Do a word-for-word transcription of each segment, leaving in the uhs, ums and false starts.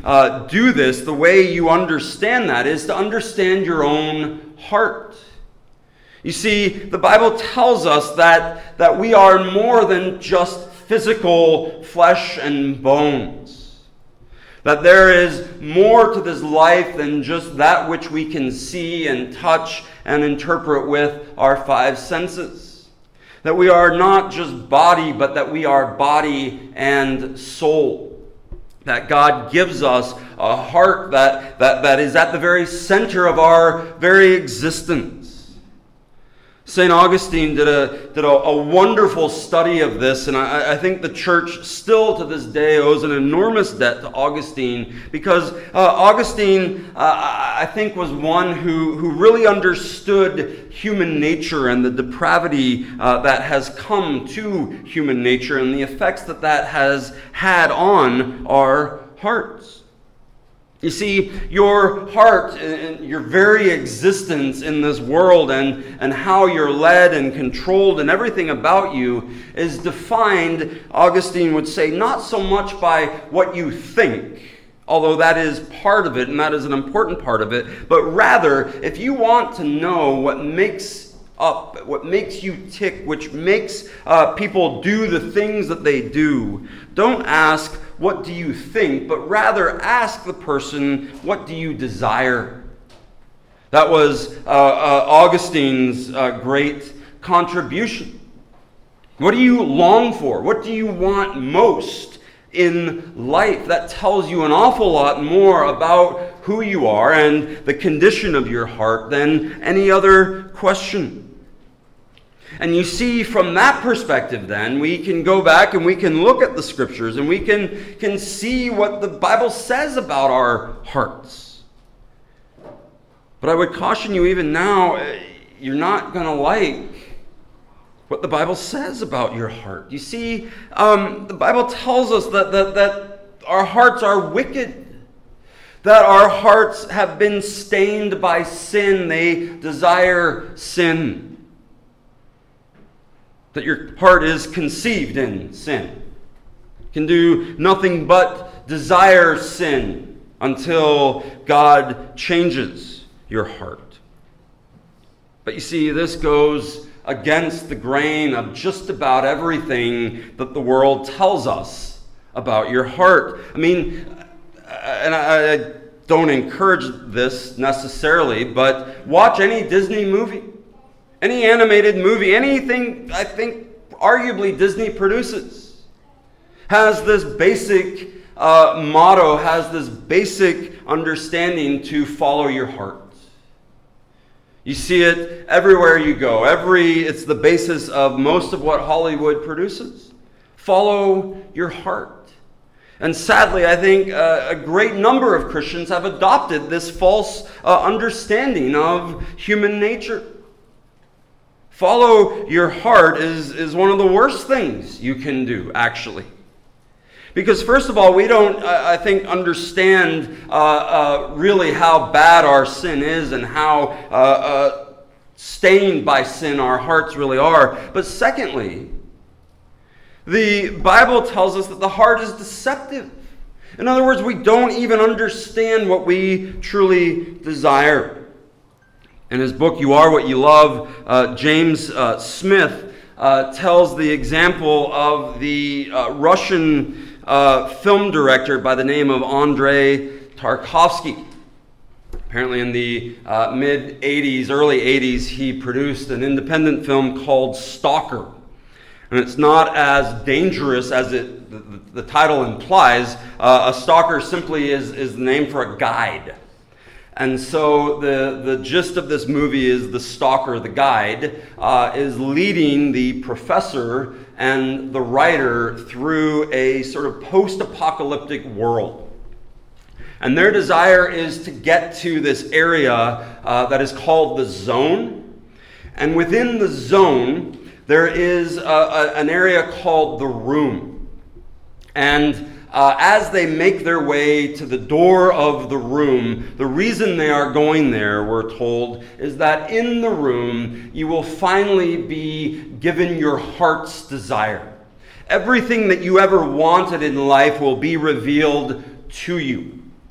uh, do this, the way you understand that is to understand your own heart. You see, the Bible tells us that, that we are more than just physical flesh and bones. That there is more to this life than just that which we can see and touch and interpret with our five senses. That we are not just body, but that we are body and soul. That God gives us a heart that, that, that is at the very center of our very existence. Saint Augustine did a did a, a wonderful study of this, and I, I think the church still to this day owes an enormous debt to Augustine, because uh, Augustine, uh, I think, was one who, who really understood human nature and the depravity uh, that has come to human nature and the effects that that has had on our hearts. You see, your heart and your very existence in this world and, and how you're led and controlled and everything about you is defined, Augustine would say, not so much by what you think, although that is part of it and that is an important part of it, but rather, if you want to know what makes up, what makes you tick, which makes uh, people do the things that they do, don't ask, what do you think? But rather ask the person, what do you desire? That was uh, uh, Augustine's uh, great contribution. What do you long for? What do you want most in life? That tells you an awful lot more about who you are and the condition of your heart than any other question. And you see, from that perspective, then, we can go back and we can look at the Scriptures and we can, can see what the Bible says about our hearts. But I would caution you even now, you're not going to like what the Bible says about your heart. You see, um, the Bible tells us that, that, that our hearts are wicked. That our hearts have been stained by sin. They desire sin. That your heart is conceived in sin. Can do nothing but desire sin until God changes your heart. But you see, this goes against the grain of just about everything that the world tells us about your heart. I mean, and I, I don't encourage this necessarily, but watch any Disney movie. Any animated movie, anything I think arguably Disney produces, has this basic uh, motto, has this basic understanding to follow your heart. You see it everywhere you go. Every it's the basis of most of what Hollywood produces. Follow your heart. And sadly, I think uh, a great number of Christians have adopted this false uh, understanding of human nature. Follow your heart is, is one of the worst things you can do, actually. Because first of all, we don't, I think, understand uh, uh, really how bad our sin is and how uh, uh, stained by sin our hearts really are. But secondly, the Bible tells us that the heart is deceptive. In other words, we don't even understand what we truly desire. In his book, You Are What You Love, uh, James uh, Smith uh, tells the example of the uh, Russian uh, film director by the name of Andrei Tarkovsky. Apparently in the uh, mid-eighties, early eighties, he produced an independent film called Stalker. And it's not as dangerous as it the, the title implies. Uh, a stalker simply is, is the name for a guide. And so the, the gist of this movie is the stalker, the guide, uh, is leading the professor and the writer through a sort of post-apocalyptic world. And their desire is to get to this area uh, that is called the zone. And within the zone, there is a, a, an area called the room. And Uh, as they make their way to the door of the room, the reason they are going there, we're told, is that in the room you will finally be given your heart's desire. Everything that you ever wanted in life will be revealed to you.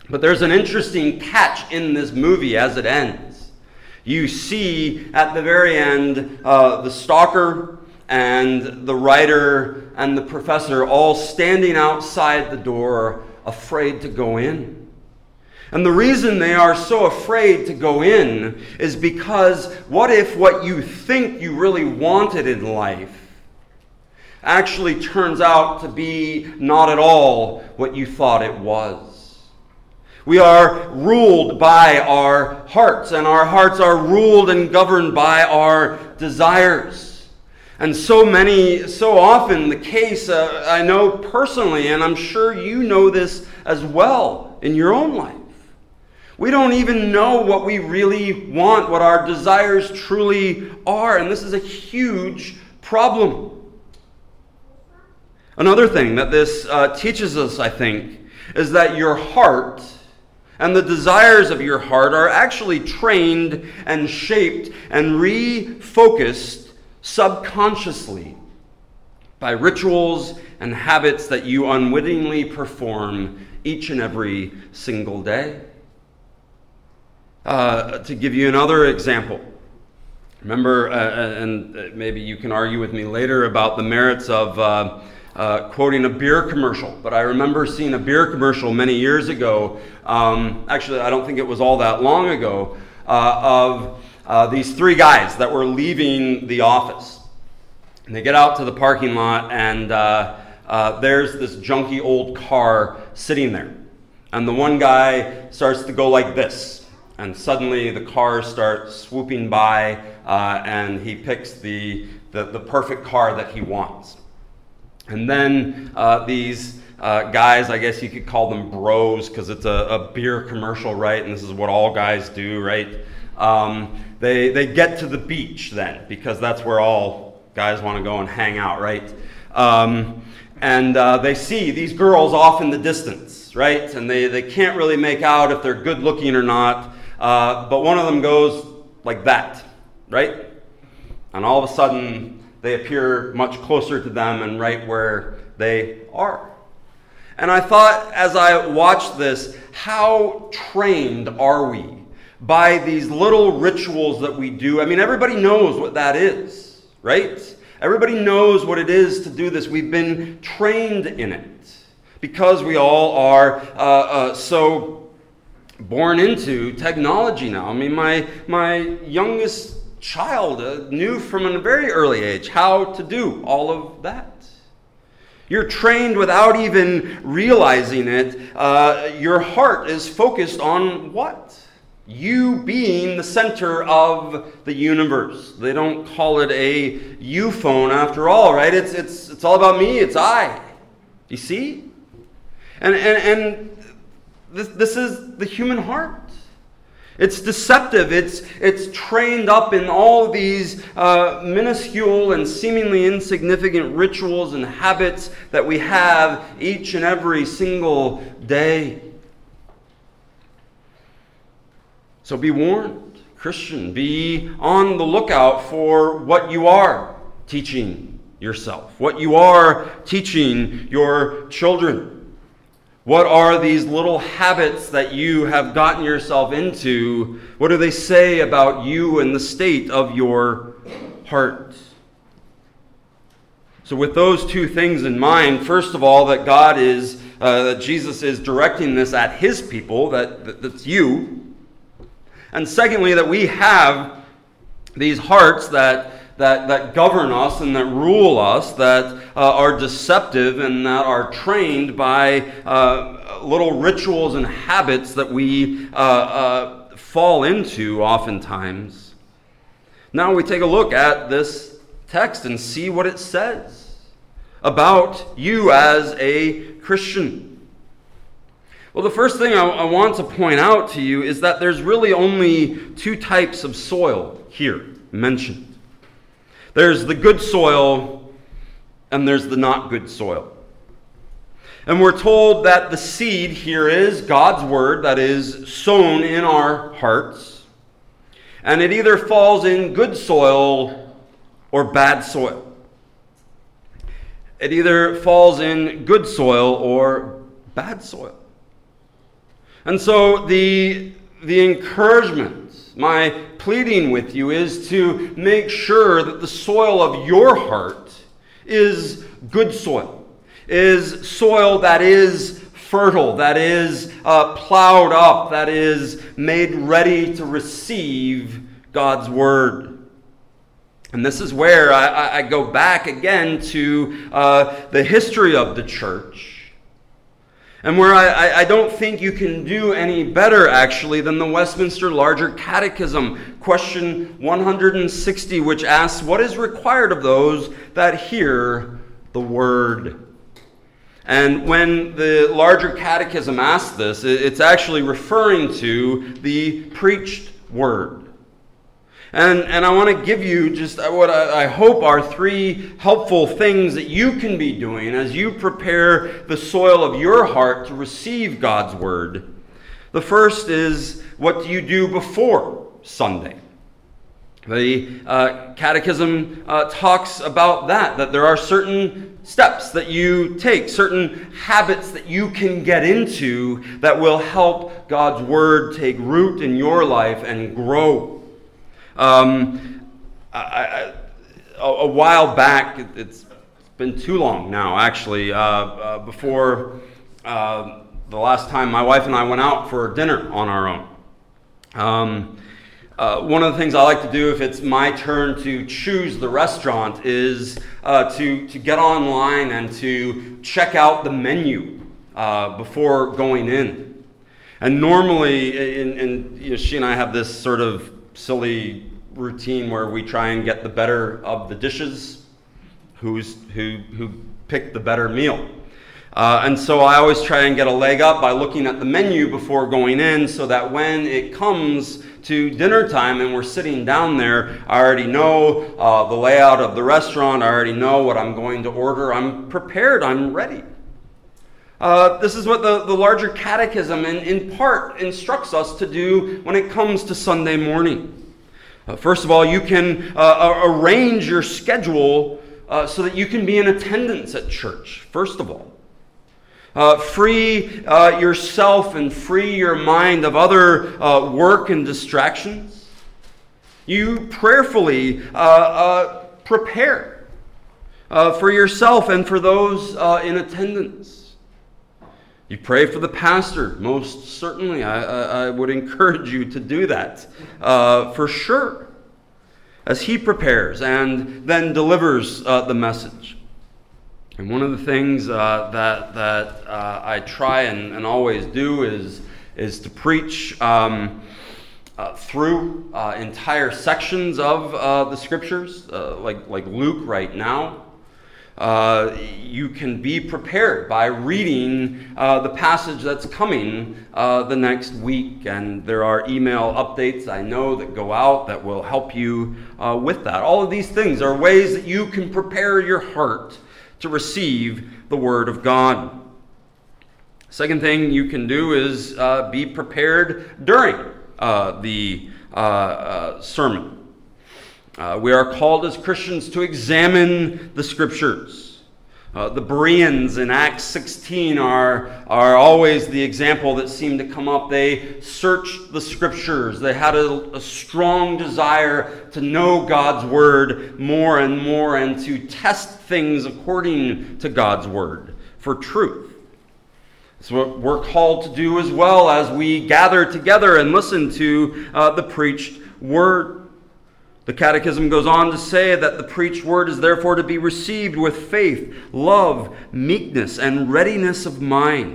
But there's an interesting catch in this movie as it ends. You see at the very end uh, the stalker and the writer and the professor all standing outside the door, afraid to go in. And the reason they are so afraid to go in is because what if what you think you really wanted in life actually turns out to be not at all what you thought it was? We are ruled by our hearts, and our hearts are ruled and governed by our desires. And so many, so often the case, uh, I know personally, and I'm sure you know this as well in your own life. We don't even know what we really want, what our desires truly are, and this is a huge problem. Another thing that this uh, teaches us, I think, is that your heart and the desires of your heart are actually trained and shaped and refocused subconsciously by rituals and habits that you unwittingly perform each and every single day. Uh, to give you another example, remember, uh, and maybe you can argue with me later about the merits of uh, uh, quoting a beer commercial, but I remember seeing a beer commercial many years ago, um, actually I don't think it was all that long ago, uh, of Uh, these three guys that were leaving the office. And they get out to the parking lot, and uh, uh, there's this junky old car sitting there. And the one guy starts to go like this. And suddenly the cars start swooping by, uh, and he picks the, the, the perfect car that he wants. And then uh, these uh, guys, I guess you could call them bros, because it's a, a beer commercial, right? And this is what all guys do, right? Um, they they get to the beach then, because that's where all guys want to go and hang out, right? Um, and uh, they see these girls off in the distance, right? And they, they can't really make out if they're good looking or not. Uh, but one of them goes like that, right? And all of a sudden, they appear much closer to them and right where they are. And I thought, as I watched this, how trained are we by these little rituals that we do? I mean, everybody knows what that is, right? Everybody knows what it is to do this. We've been trained in it because we all are uh, uh, so born into technology now. I mean, my my youngest child uh, knew from a very early age how to do all of that. You're trained without even realizing it. Uh, your heart is focused on what? You being the center of the universe. They don't call it a you phone after all, right? It's it's it's all about me. It's I. You see? And and and this this is the human heart. It's deceptive. It's it's trained up in all these uh, minuscule and seemingly insignificant rituals and habits that we have each and every single day. So be warned, Christian. Be on the lookout for what you are teaching yourself, what you are teaching your children. What are these little habits that you have gotten yourself into? What do they say about you and the state of your heart? So with those two things in mind, first of all, that God is, uh, that Jesus is directing this at his people, that, that that's you. And secondly, that we have these hearts that that, that govern us and that rule us, that uh, are deceptive and that are trained by uh, little rituals and habits that we uh, uh, fall into oftentimes. Now we take a look at this text and see what it says about you as a Christian. Well, the first thing I, I want to point out to you is that there's really only two types of soil here mentioned. There's the good soil and there's the not good soil. And we're told that the seed here is God's word that is sown in our hearts. And it either falls in good soil or bad soil. It either falls in good soil or bad soil. And so the, the encouragement, my pleading with you, is to make sure that the soil of your heart is good soil, is soil that is fertile, that is uh, plowed up, that is made ready to receive God's word. And this is where I, I go back again to uh, the history of the church, and where I, I don't think you can do any better, actually, than the Westminster Larger Catechism, question one hundred sixty, which asks, what is required of those that hear the word? And when the Larger Catechism asks this, it's actually referring to the preached word. And, and I want to give you just what I, I hope are three helpful things that you can be doing as you prepare the soil of your heart to receive God's word. The first is, what do you do before Sunday? The uh, Catechism uh, talks about that, that there are certain steps that you take, certain habits that you can get into that will help God's word take root in your life and grow. Um, I, I, a, a while back, it, it's been too long now, actually, uh, uh, before uh, the last time my wife and I went out for dinner on our own. Um, uh, one of the things I like to do if it's my turn to choose the restaurant is uh, to, to get online and to check out the menu uh, before going in. And normally, in, in, you know, she and I have this sort of silly routine where we try and get the better of the dishes, who's who who picked the better meal. Uh, and so I always try and get a leg up by looking at the menu before going in, so that when it comes to dinner time and we're sitting down there, I already know uh, the layout of the restaurant, I already know what I'm going to order, I'm prepared, I'm ready. Uh, this is what the, the Larger Catechism in, in part instructs us to do when it comes to Sunday morning. Uh, first of all, you can uh, arrange your schedule uh, so that you can be in attendance at church, first of all. Uh, free uh, yourself and free your mind of other uh, work and distractions. You prayerfully uh, uh, prepare uh, for yourself and for those uh, in attendance. You pray for the pastor, most certainly. I, I, I would encourage you to do that uh, for sure, as he prepares and then delivers uh, the message. And one of the things uh, that that uh, I try and, and always do is is to preach um, uh, through uh, entire sections of uh, the scriptures, uh, like like Luke right now. Uh, you can be prepared by reading uh, the passage that's coming uh, the next week. And there are email updates I know that go out that will help you uh, with that. All of these things are ways that you can prepare your heart to receive the Word of God. Second thing you can do is uh, be prepared during uh, the uh, uh, sermon. Uh, we are called as Christians to examine the Scriptures. Uh, the Bereans in Acts sixteen are, are always the example that seemed to come up. They searched the Scriptures. They had a, a strong desire to know God's Word more and more and to test things according to God's Word for truth. It's what we're called to do as well as we gather together and listen to uh, the preached Word. The Catechism goes on to say that the preached word is therefore to be received with faith, love, meekness, and readiness of mind.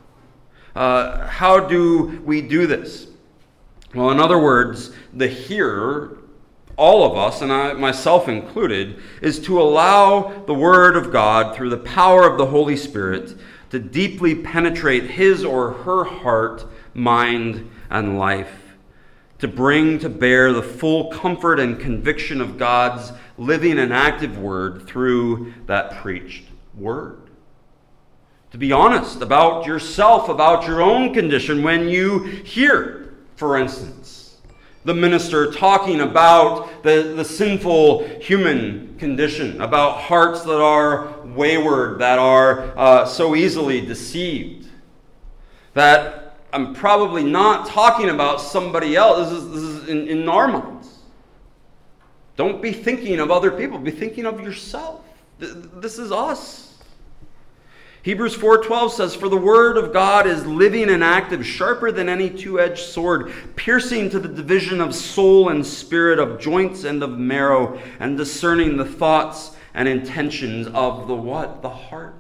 Uh, how do we do this? Well, in other words, the hearer, all of us, and I myself included, is to allow the Word of God through the power of the Holy Spirit to deeply penetrate his or her heart, mind, and life, to bring to bear the full comfort and conviction of God's living and active Word through that preached Word. To be honest about yourself, about your own condition when you hear, for instance, the minister talking about the, the sinful human condition, about hearts that are wayward, that are uh, so easily deceived, that I'm probably not talking about somebody else. This is, this is in, in our minds. Don't be thinking of other people. Be thinking of yourself. This is us. Hebrews four twelve says, "For the word of God is living and active, sharper than any two-edged sword, piercing to the division of soul and spirit, of joints and of marrow, and discerning the thoughts and intentions of the" what? The heart.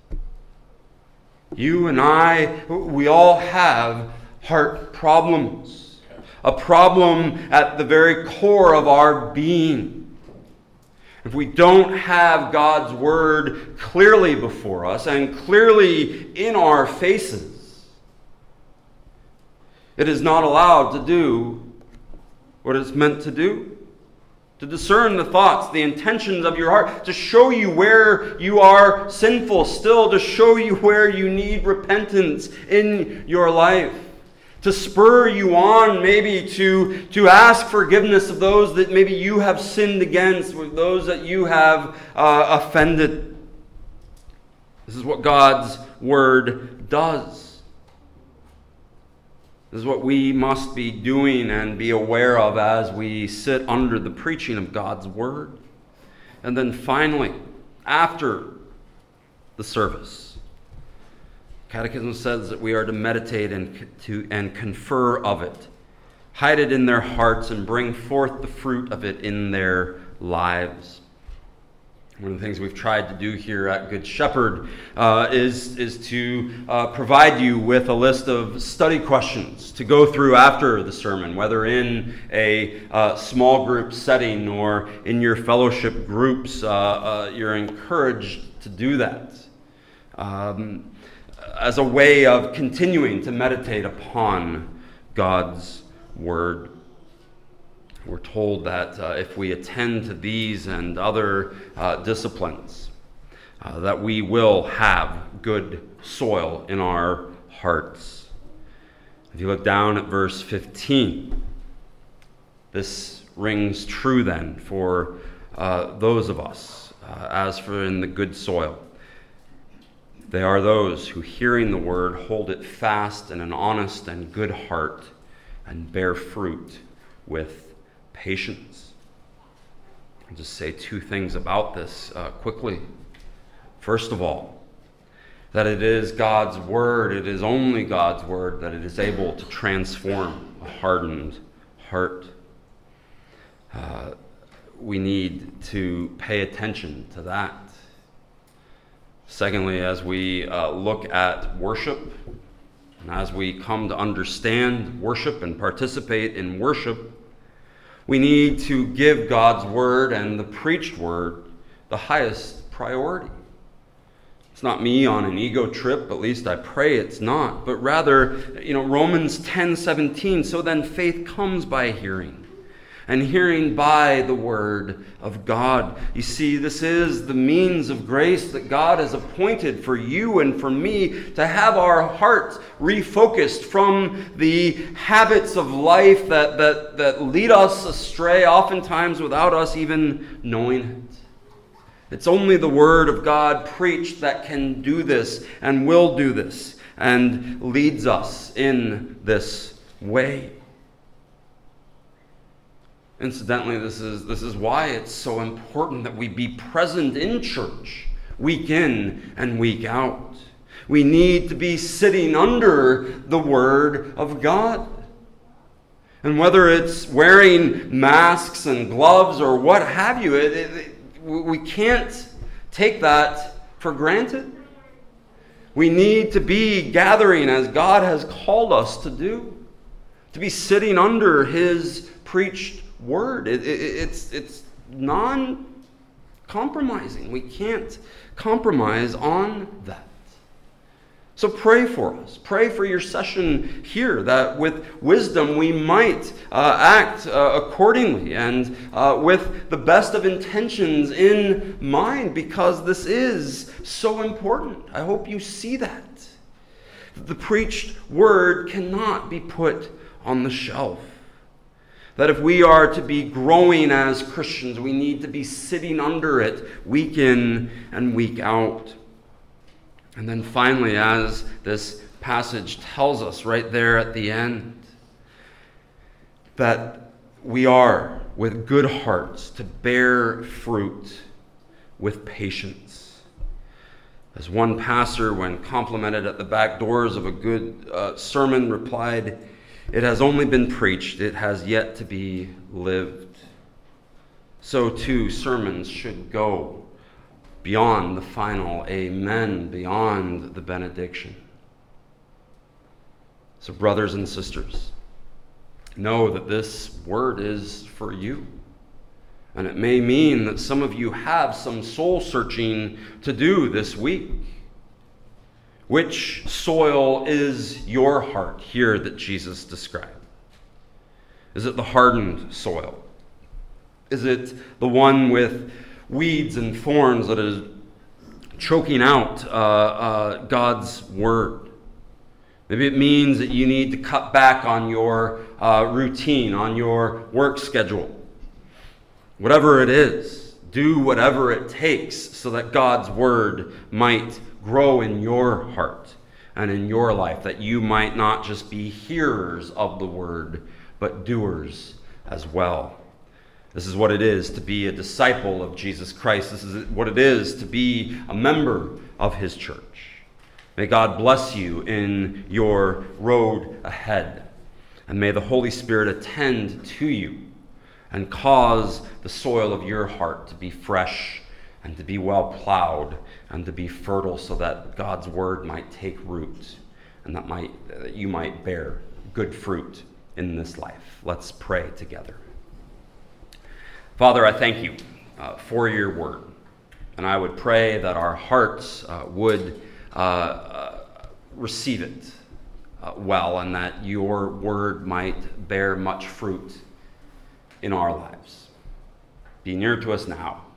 You and I, we all have heart problems. A problem at the very core of our being. If we don't have God's word clearly before us and clearly in our faces, it is not allowed to do what it's meant to do. To discern the thoughts, the intentions of your heart, to show you where you are sinful still, to show you where you need repentance in your life. To spur you on maybe to, to ask forgiveness of those that maybe you have sinned against, or those that you have uh, offended. This is what God's word does. This is what we must be doing and be aware of as we sit under the preaching of God's word. And then finally, after the service, Catechism says that we are to meditate and to and confer of it, hide it in their hearts, and bring forth the fruit of it in their lives. One of the things we've tried to do here at Good Shepherd uh, is, is to uh, provide you with a list of study questions to go through after the sermon, whether in a uh, small group setting or in your fellowship groups. Uh, uh, you're encouraged to do that. Um, as a way of continuing to meditate upon God's word. We're told that uh, if we attend to these and other uh, disciplines, uh, that we will have good soil in our hearts. If you look down at verse fifteen, this rings true then for uh, those of us, uh, as for in the good soil. They are those who, hearing the word, hold it fast in an honest and good heart and bear fruit with patience. I'll just say two things about this uh, quickly. First of all, that it is God's word, it is only God's word that it is able to transform a hardened heart. Uh, we need to pay attention to that. Secondly, as we uh, look at worship, and as we come to understand worship and participate in worship, we need to give God's word and the preached word the highest priority. It's not me on an ego trip, at least I pray it's not, but rather, you know, Romans ten seventeen, so then faith comes by hearing, and hearing by the word of God. You see, this is the means of grace that God has appointed for you and for me to have our hearts refocused from the habits of life that, that, that lead us astray, oftentimes without us even knowing it. It's only the word of God preached that can do this and will do this and leads us in this way. Incidentally, this is this is why it's so important that we be present in church week in and week out. We need to be sitting under the Word of God. And whether it's wearing masks and gloves or what have you, it, it, we can't take that for granted. We need to be gathering as God has called us to do, to be sitting under His preached word. It, it, it's it's non-compromising. We can't compromise on that. So pray for us. Pray for your session here, that with wisdom we might uh, act uh, accordingly and uh, with the best of intentions in mind, because this is so important. I hope you see that. The preached word cannot be put on the shelf. That if we are to be growing as Christians, we need to be sitting under it week in and week out. And then finally, as this passage tells us right there at the end that we are with good hearts to bear fruit with patience. As one pastor, when complimented at the back doors of a good uh, sermon, replied, "It has only been preached, it has yet to be lived." So too, sermons should go beyond the final amen, beyond the benediction. So brothers and sisters, know that this word is for you. And it may mean that some of you have some soul searching to do this week. Which soil is your heart here that Jesus described? Is it the hardened soil? Is it the one with weeds and thorns that is choking out uh, uh, God's word? Maybe it means that you need to cut back on your uh, routine, on your work schedule. Whatever it is, do whatever it takes so that God's word might grow in your heart and in your life, that you might not just be hearers of the word, but doers as well. This is what it is to be a disciple of Jesus Christ. This is what it is to be a member of his church. May God bless you in your road ahead. And may the Holy Spirit attend to you and cause the soil of your heart to be fresh and to be well plowed and to be fertile, so that God's word might take root and that might that you might bear good fruit in this life. Let's pray together. Father, I thank you uh, for your word, and I would pray that our hearts uh, would uh, uh, receive it uh, well, and that your word might bear much fruit in our lives. Be near to us now.